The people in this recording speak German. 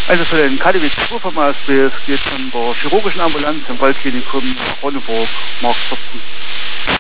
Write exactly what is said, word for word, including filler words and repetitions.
Also für den K D W zwei vom A S B, es geht von der chirurgischen Ambulanz im Waldklinikum Ronneburg, Markt vierzehn.